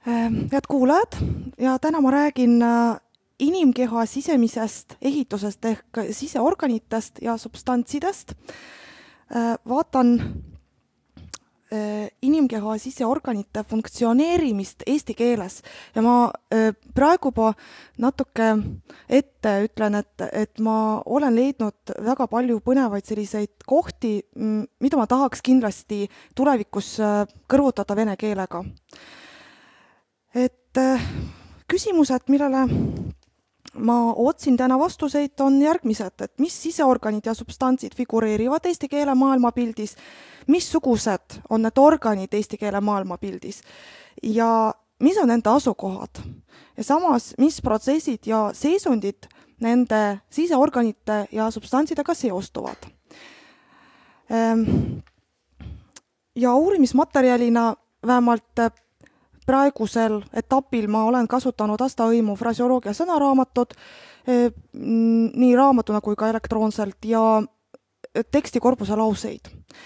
Head kuulajad ja täna ma räägin inimkeha sisemisest ehitusest ehk siseorganitest ja substantsidest. Vaatan inimkeha siseorganite funktsioneerimist eesti keeles ja ma praegu juba natuke ette ütlen, et ma olen leidnud väga palju põnevaid selliseid kohti, mida ma tahaks kindlasti tulevikus kõrvutada vene keelega. Et küsimused, millele ma otsin täna vastuseid, on järgmised, et mis siseorganid ja substantsid figureerivad eesti keele maailmapildis, missugused on need organid eesti keele maailmapildis ja mis on nende asukohad ja samas, mis protsessid ja seisundid nende siseorganite ja substantsidega seostuvad. Ja uurimismaterjalina vähemalt praegusel etapil ma olen kasutanud Asta Õimu fraseoloogia sõnaraamatut nii raamatuna kui ka elektroonselt ja tekstikorpuse lauseid.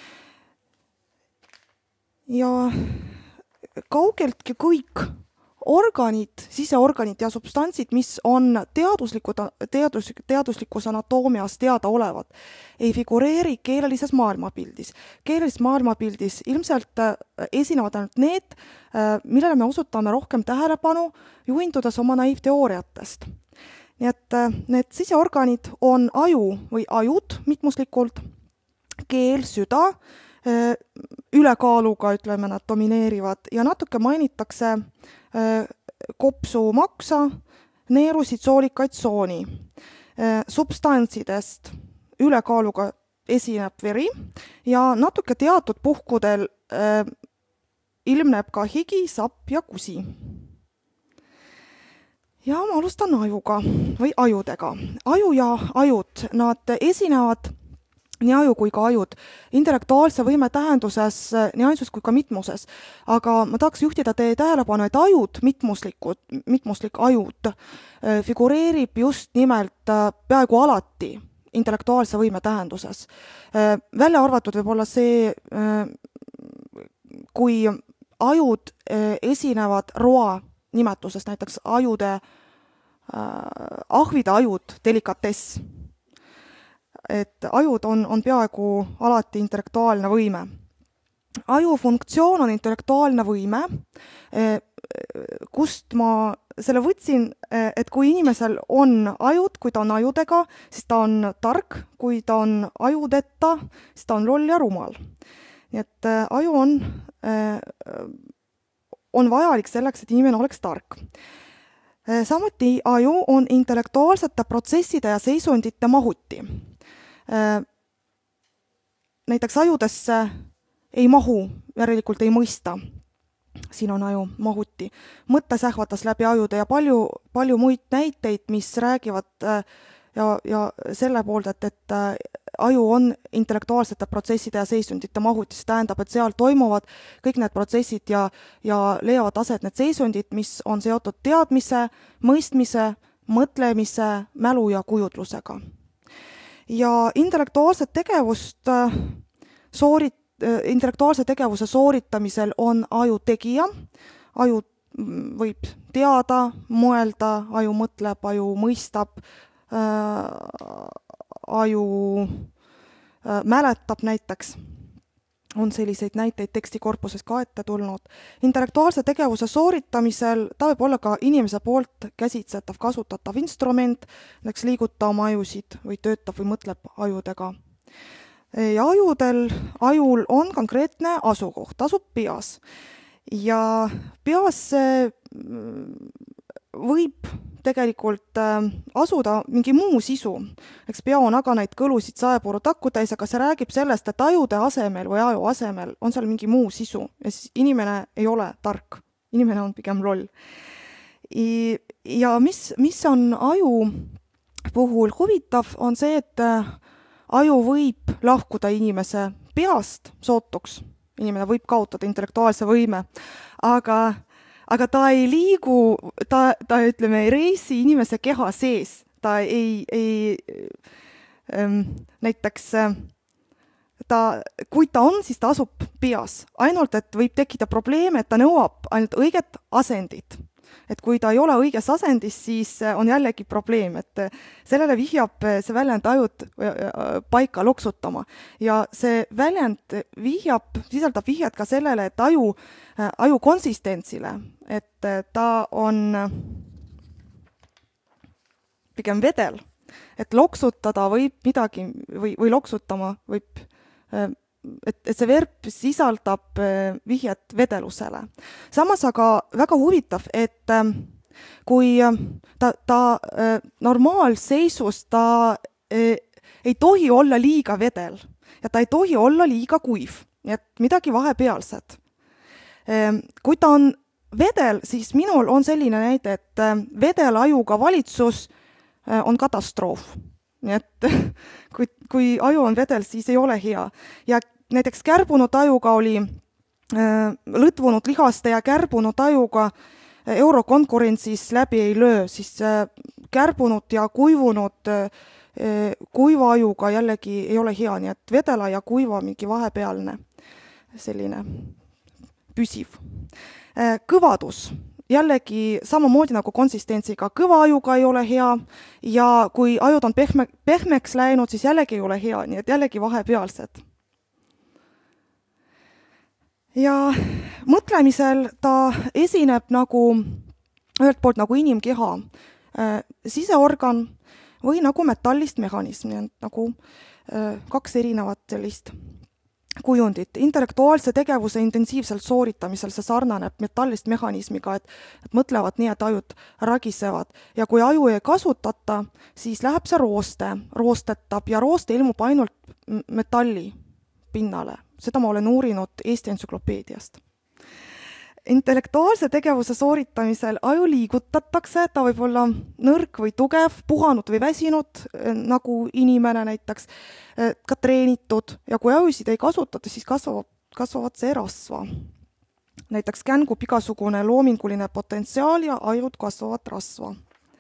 Ja kaugeltki kõik organid, siseorganid ja substantsid, mis on teaduslikus anatoomias teada olevad, ei figureeri keelelises maailmapildis. Keelelises maailmapildis ilmselt esinevad ainult need, millele me osutame rohkem tähelepanu, juhindudes oma naiivteooriatest. Nii et need siseorganid on aju või ajud mitmuslikult, keel, süda, ülekaaluga, ütleme, nad domineerivad ja natuke mainitakse kopsu maksa, neerusid, soolikaid, sooni. Substantsidest ülekaaluga esineb veri ja natuke teatud puhkudel ilmneb ka higi, sapp ja kusi. Ja ma alustan ajuga või ajudega. Aju ja ajud, nad esinevad nii aju kui ka ajud, intellektuaalse võime tähenduses nii ainsus kui ka mitmuses. Aga ma tahaks juhtida teie tähelepanu, et ajud, mitmuslik ajud, figureerib just nimelt peaaegu alati intellektuaalse võime tähenduses. Välja arvatud võib olla see, kui ajud esinevad roa nimetuses, näiteks ajude, ahvide ajud, delikatess. Et ajud on peaaegu alati intellektuaalne võime. Aju funktsioon on intellektuaalne võime, kust ma selle võtsin, et kui inimesel on ajud, kui ta on ajudega, siis ta on tark, kui ta on ajudeta, siis ta on loll ja rumal. Nii et aju on vajalik selleks, et inimene oleks tark. Samuti aju on intellektuaalsete protsesside ja seisundite mahuti. Näiteks ajudesse ei mahu, järelikult ei mõista. Siin on aju mahuti. Mõtte sähvatas läbi ajude ja palju muid näiteid, mis räägivad ja selle poolt, et aju on intellektuaalsete protsesside ja seisundite mahutis. Tähendab, et seal toimuvad kõik need protsessid ja leiavad aset need seisundid, mis on seotud teadmise, mõistmise, mõtlemise, mälu ja kujutlusega. Ja intellektuaalse tegevuse sooritamisel on aju tegija. Aju võib teada, mõelda, aju mõtleb, aju mõistab, aju mäletab näiteks. On selliseid näiteid tekstikorpuses ka ette tulnud. Intellektuaalse tegevuse sooritamisel ta võib olla ka inimese poolt käsitsetav, kasutatav instrument, näiteks liiguta oma ajusid või töötab või mõtleb ajudega. Ja ajul on konkreetne asukoht, asub peas. Ja peas võib tegelikult asuda mingi muu sisu. Eks pea on aga neid kõlusid saepuru takku täis, aga see räägib sellest, et ajude asemel või aju asemel on seal mingi muu sisu. Ja siis inimene ei ole tark. Inimene on pigem loll. Ja mis on aju puhul huvitav, on see, et aju võib lahkuda inimese peast sootuks. Inimene võib kaotada intellektuaalse võime, aga ta ei liigu, ta ütleme, ei reisi inimese keha sees. Ta ei näiteks kui ta on, siis ta asub peas. Ainult, et võib tekkida probleeme, et ta nõuab ainult õiget asendit. Et kui ta ei ole õiges asendis, siis on jällegi probleem, et sellele vihjab see väljend ajud paika loksutama. Ja see väljend sisaldab vihjad ka sellele, et aju konsistentsile, et ta on pigem vedel, et loksutada võib midagi või loksutama võib, et see verb sisaldab vihjet vedelusele. Samas aga väga huvitav, et kui ta normaalseisus ta ei tohi olla liiga vedel ja ta ei tohi olla liiga kuiv, nii et midagi vahepealset. Kui ta on vedel, siis minul on selline näide, et vedel ajuga valitsus on katastroof. Nii et kui aju on vedel, siis ei ole hea. Ja näiteks kärbunud ajuga oli lõtvunud lihaste ja kärbunud ajuga eurokonkurentsis läbi ei löö, siis kärbunud ja kuivunud kuiva ajuga jällegi ei ole hea, nii et vedela ja kuiva mingi vahepealne selline püsiv. Kõvadus. Jällegi samamoodi nagu konsistentsiga, kõva ajuga ei ole hea ja kui ajud on pehmeks läinud, siis jällegi ei ole hea, nii et jällegi vahepealsed. Ja mõtlemisel ta esineb nagu ühelt poolt nagu inimkeha, siseorgan või nagu metallist mehhanism, nagu kaks erinevat sellist kujundit. Intellektuaalse tegevuse intensiivselt sooritamisel see sarnaneb metallist mehhanismiga, et mõtlevad nii, et ajud ragisevad. Ja kui aju ei kasutata, siis läheb see roostetab ja rooste ilmub ainult metalli pinnale. Seda ma olen uurinud Eesti entsüklopeediast. Intellektuaalse tegevuse sooritamisel aju liigutatakse, ta võib olla nõrk või tugev, puhanud või väsinud, nagu inimene näiteks, ka treenitud ja kui ajusid ei kasutata, siis kasvavad see rasva. Näiteks kängub igasugune loominguline potentsiaal ja ajud kasvavad rasva.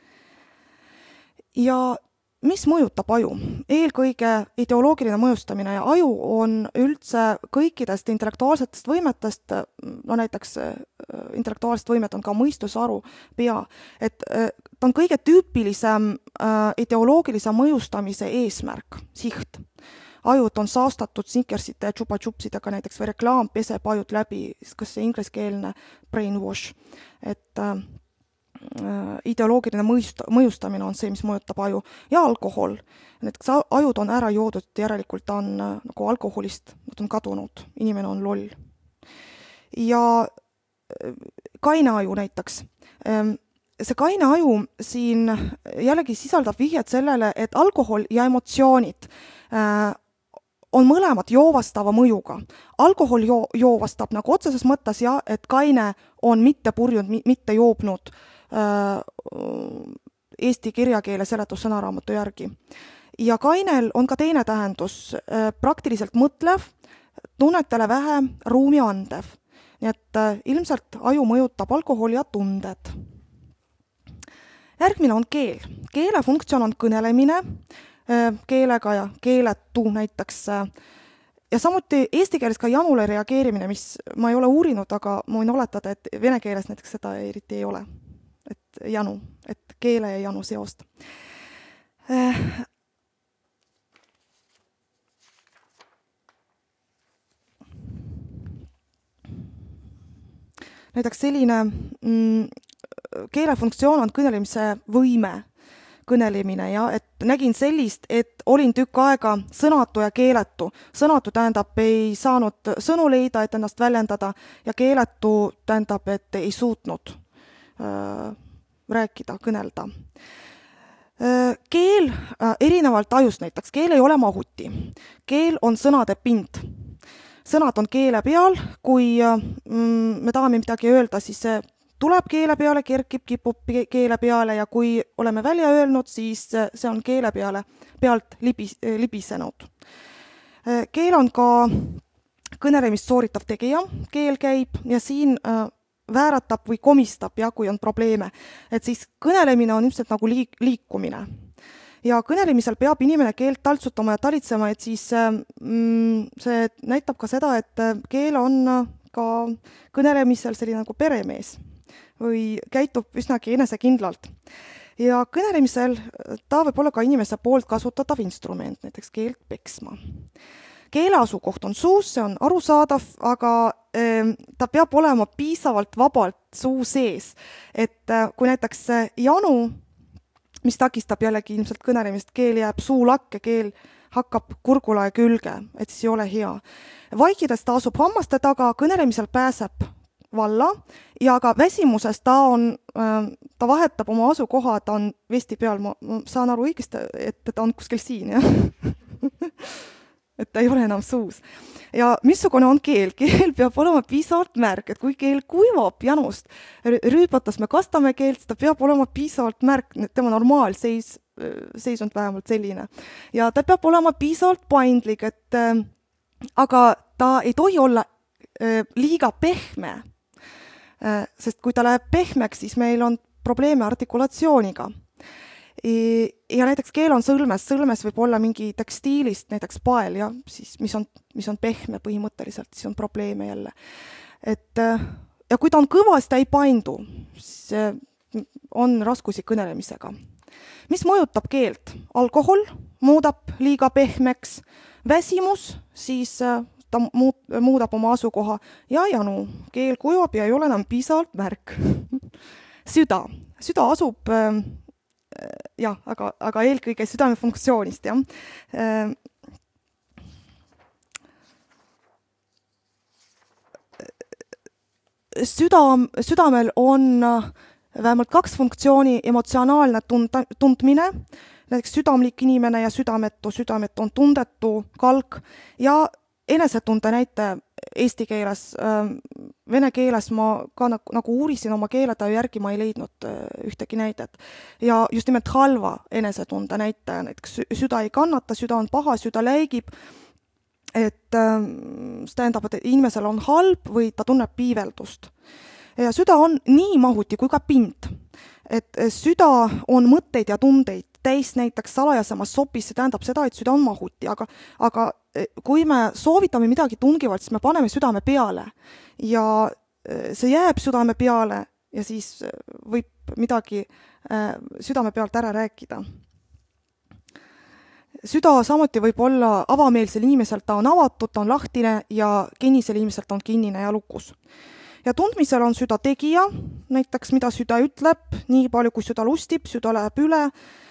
Ja mis mõjutab aju? Eelkõige ideoloogiline mõjustamine ja aju on üldse kõikidest intellektuaalsetest võimetest, no näiteks intellektuaalsed võimet on ka mõistus, aru, pea, et ta on kõige tüüpilisem ideoloogilise mõjustamise eesmärk, siht. Ajud on saastatud snickersite ja chupa-chupsidega näiteks või reklaam peseb ajud läbi, kas see ingliskeelne brainwash, et ideoloogiline mõjustamine on see, mis mõjutab aju ja alkohol. Näiteks ajud on ära joodud, järelikult ta on nagu alkoholist, nad on kadunud, inimene on loll. Ja kaine aju näiteks. See kaine aju siin jällegi sisaldab vihjet sellele, et alkohol ja emotsioonid on mõlemad joovastava mõjuga. Alkohol joovastab nagu otseses mõttes ja, et kaine on mitte purjunud, mitte joobnud Eesti kirjakeele seletussõnaraamatu järgi. Ja kainel on ka teine tähendus, praktiliselt mõtlev, tunnetele vähe ruumi andev. Nii et ilmselt aju mõjutab alkohol ja tunded. Järgmine on keel. Keele funktsioon on kõnelemine keelega ja keeletu näiteks. Ja samuti eesti keeles ka janule reageerimine, mis ma ei ole uurinud, aga ma võin oletada, et vene keeles näiteks seda eriti ei ole. Et janu, et keele ja janu seost. Näiteks selline keelefunktsioon on kõnelemise võime, kõnelemine ja et nägin sellist, et olin tükk aega sõnatu ja keeletu. Sõnatu tähendab, ei saanud sõnu leida, et ennast väljendada ja keeletu tähendab, et ei suutnud rääkida, kõnelda. Keel erinevalt ajust näiteks, keel ei ole mahuti. Keel on sõnade pind. Sõnad on keele peal, kui me tahame midagi öelda, siis see tuleb keele peale, kerkib, kipub keele peale ja kui oleme välja öelnud, siis see on keele pealt libisenud. Keel on ka kõnelemist sooritav tegija, keel käib ja siin vääratab või komistab, ja kui on probleeme. Et siis kõnelemine on ilmselt nagu liikumine. ja kõnelemisel peab inimene keelt taltsutama ja talitsema, et siis see näitab ka seda, et keel on ka kõnelemisel selline nagu peremees või käitub üsnagi enesekindlalt. Ja kõnelemisel ta võib olla ka inimese poolt kasutatav instrument, näiteks keelt peksma. Keele asukoht on suus, see on arusaadav, aga ta peab olema piisavalt vabalt suu sees. Et kui näiteks janu, mis takistab jällegi ilmselt kõnelemist, keel jääb suulakke, keel hakkab kurgulae külge, et siis ei ole hea. Vaikides ta asub hammaste taga, kõnelemisel pääseb valla ja ka väsimuses ta vahetab oma asukoha, ta on vesti peal, ma saan aru õigesti, et ta on kuskil siin, jah? Et ta ei ole enam suus. Ja missugune on keel? Keel peab olema piisavalt märk, et kui keel kuivab janust, rüüpatas me kastame keelt, ta peab olema piisavalt märk, tema normaalseisund vähemalt selline. Ja ta peab olema piisavalt paindlik, et aga ta ei tohi olla liiga pehme, sest kui ta läheb pehmeks, siis meil on probleeme artikulatsiooniga. Ja näiteks keel on sõlmes võib olla mingi tekstiilist, näiteks pael, ja, siis, mis on pehme põhimõtteliselt, siis on probleeme jälle. Ja kui ta on kõva, siis ta ei paindu, siis on raskusi kõnelemisega. Mis mõjutab keelt? Alkohol muudab liiga pehmeks, väsimus, siis ta muudab oma asukoha ja janu. Keel kuivab ja ei ole enam piisavalt märk. Süda asub aga eelkõige südame funktsioonist, jah. Südamel on vähemalt 2 funktsiooni: emotsionaalne tundmine, näiteks südamlik inimene ja südametu on tundetu kalk, ja enesetunde näite eesti keeles. Vene keeles ma ka nagu uurisin oma keeletaju järgi, ma ei leidnud ühtegi näidet. Ja just nimelt halva enesetunde näitaja, näiteks süda ei kannata, süda on paha, süda läigib, et see tähendab, et inimesel on halb või ta tunneb piiveldust. Ja süda on nii mahuti kui ka pind, et süda on mõtteid ja tundeid täis, näiteks salajasemas sopis, see tähendab seda, et süda on mahuti, aga kui me soovitame midagi tungivalt, siis me paneme südame peale ja see jääb südame peale ja siis võib midagi südame pealt ära rääkida. Süda samuti võib olla avameelsel inimesel, ta on avatud, ta on lahtine, ja kinnisel inimesel on kinnine ja lukus. Ja tundmisel on süda tegija, näiteks mida süda ütleb, nii palju kui süda lustib, süda läheb üle.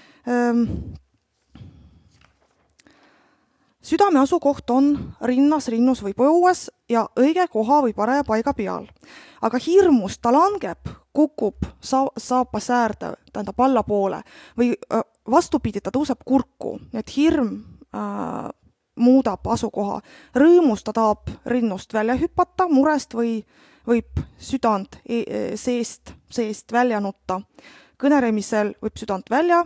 Südame asukoht on rinnas, rinnus või põues ja õige koha või paraja paiga peal. Aga hirmus ta langeb, kukub saapa säärde, tähendab allapoole, või vastupidi, ta tõuseb kurku, et hirm muudab asukoha. Rõõmus ta tahab rinnust välja hüpata, murest võib südant seest välja nutta. Kõneremisel võib südant välja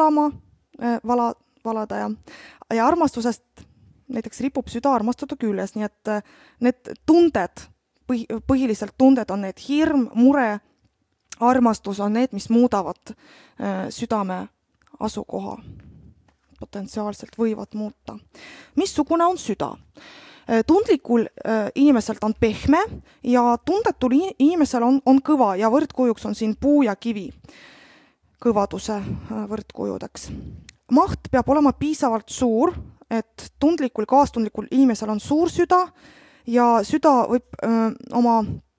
valada ja armastusest näiteks ripub süda armastuda küljes, nii et need tunded, põhiliselt tunded on need hirm, mure, armastus on need, mis muudavad südame asukoha. Potentsiaalselt võivad muuta. Missugune on süda? Tundlikul inimesel on pehme ja tundetul inimesel on kõva ja võrdkujuks on siin puu ja kivi kõvaduse võrdkujudeks. Maht peab olema piisavalt suur, et tundlikul, kaastundlikul inimesel on suur süda ja süda võib oma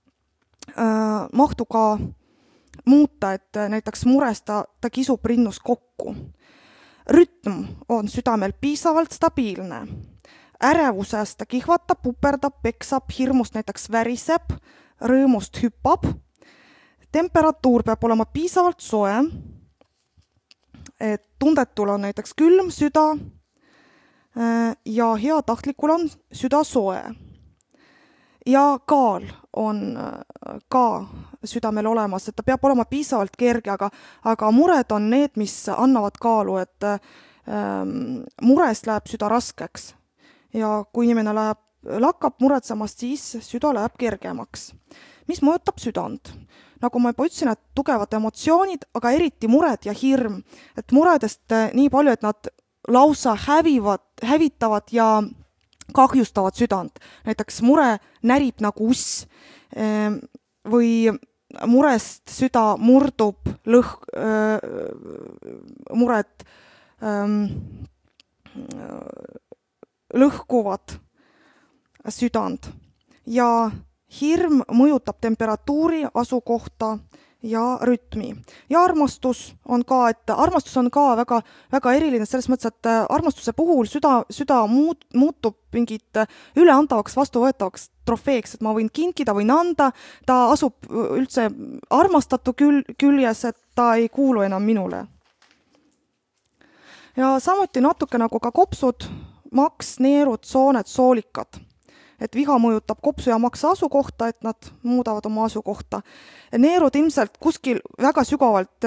mahtu ka muuta, et näiteks mures ta kisub rinnus kokku. Rütm on südamel piisavalt stabiilne. Ärevusest ta kihvatab, puperdab, peksab, hirmust näiteks väriseb, rõõmust hüppab. Temperatuur peab olema piisavalt soe, et tundetul on näiteks külm süda ja heatahtlikul on süda soe. Ja kaal on ka südamel olemas, et ta peab olema piisavalt kerge, aga mured on need, mis annavad kaalu, et murest läheb süda raskeks. Ja kui inimene lakkab muretsemast, siis süda läheb kergemaks. Mis mõjutab südant? nagu ma juba ütlesin, et tugevad emotsioonid, aga eriti mured ja hirm. Et muredest nii palju, et nad lausa hävitavad ja kahjustavad südant. Näiteks mure närib nagu uss või murest süda murdub, mured lõhkuvad südant ja hirm mõjutab temperatuuri, asukohta ja rütmi. Ja armastus on ka väga, väga eriline selles mõttes, et armastuse puhul süda muutub mingit üleantavaks, vastuvõetavaks trofeeks, et ma võin kinkida, võin anda, ta asub üldse armastatu küljes, et ta ei kuulu enam minule. Ja samuti natuke nagu ka kopsud, maks, neerud, sooned, soolikad. Et viha mõjutab kopsu ja maksa asukohta, et nad muudavad oma asukohta. Neerud ilmselt kuskil väga sügavalt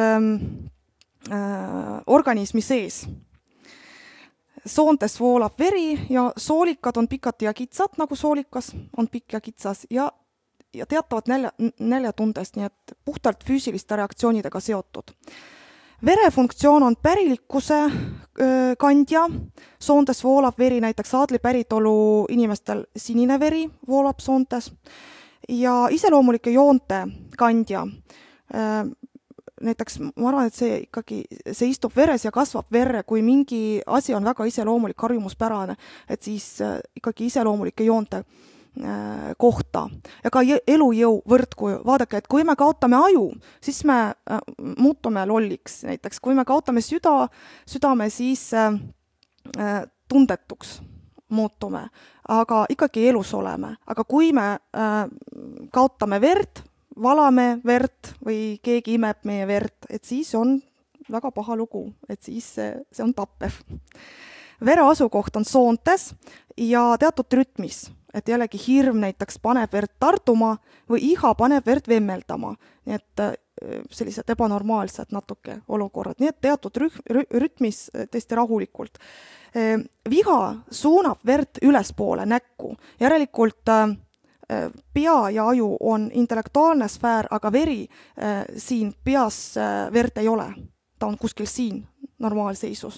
organismi sees. Soontes voolab veri ja soolikad on pikad ja kitsad, nagu soolikas on pikk ja kitsas ja teatavad näljatundest, nii et puhtalt füüsiliste reaktsioonidega seotud. Verefunktsioon on pärilikkuse kandja, soontes voolab veri, näiteks aadli päritolu inimestel sinine veri voolab soontes ja iseloomulike joonte kandja. Näiteks ma arvan, et see istub veres ja kasvab verre, kui mingi asi on väga iseloomulik, harjumuspärane, et siis ikkagi iseloomulike joonte kohta ja ka elujõu võrdkuju. Vaadake, et kui me kaotame aju, siis me muutume lolliks. Näiteks, kui me kaotame südame, siis tundetuks muutume, aga ikkagi elus oleme. Aga kui me kaotame verd, valame verd või keegi imeb meie verd, et siis on väga paha lugu, et siis see on tappev. Vere asukoht on soontes ja teatud rütmis. Et jällegi hirm näiteks paneb verd tarduma või iha paneb verd vemmeldama. Nii et sellised ebanormaalsed natuke olukorrad. Nii et teatud rütmis tõesti rahulikult. Viha suunab verd ülespoole näkku. Järelikult pea ja aju on intellektuaalne sfäär, aga veri siin peas verd ei ole. Ta on kuskil siin normaalseisus.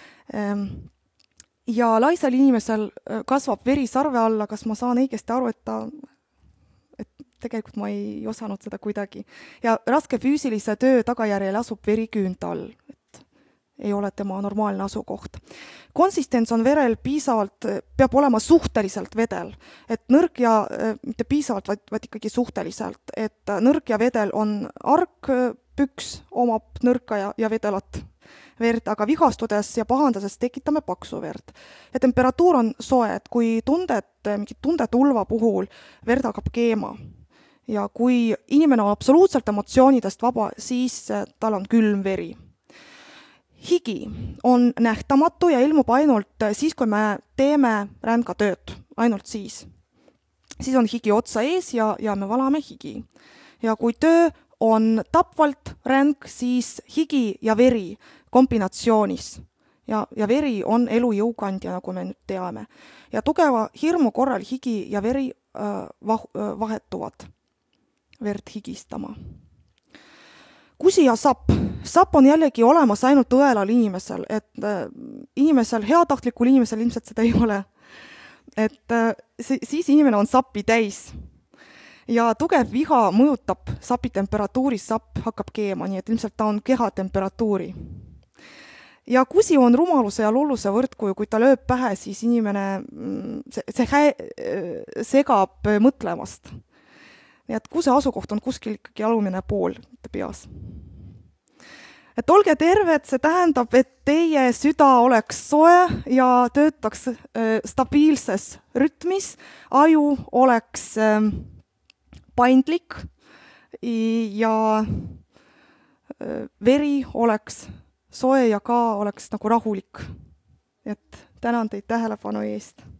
Ja laisel inimesel kasvab veri sarve alla, kas ma saan õigesti aru, et tegelikult ma ei osanud seda kuidagi. Ja raske füüsilise töö tagajärjel asub veri küünta all, et ei ole tema normaalne asukoht. Konsistents on verel piisavalt, peab olema suhteliselt vedel, et nõrk ja mitte piisavalt, vaid ikkagi suhteliselt, et nõrk ja vedel on argpüks, omab nõrka ja vedelat verd, aga vihastudes ja pahandades tekitame paksu verd. Ja temperatuur on soe, et kui mingid tundetulva puhul verd hakkab keema ja kui inimene on absoluutselt emotsioonidest vaba, siis tal on külm veri. Higi on nähtamatu ja ilmub ainult siis, kui me teeme ränga tööd, ainult siis. Siis on higi otsa ees ja me valame higi. Ja kui töö on tapvalt ränk, siis higi ja veri kombinatsioonis. Ja veri on elujõu kandja, nagu me nüüd teame. Ja tugeva hirmu korral higi ja veri vahetuvad verd higistama. Kusi ja sapp. Sapp on jällegi olemas ainult õelal inimesel, et inimesel, heatahtlikul inimesel ilmselt seda ei ole. Et siis inimene on sappi täis. Ja tugev viha mõjutab sapi temperatuuris, sapp hakkab keema, nii et ilmselt ta on kehatemperatuuri. Ja kusi on rumaluse ja lolluse võrdkuju, kui ta lööb pähe, siis inimene segab mõtlemast. Nii et kuse asukoht on kuskil ikkagi alumine pool peas. Et olge terved, see tähendab, et teie süda oleks soe ja töötaks stabiilses rütmis, aju oleks paindlik ja veri oleks soe ja ka oleks nagu rahulik. Et tänan teid tähelepanu eest.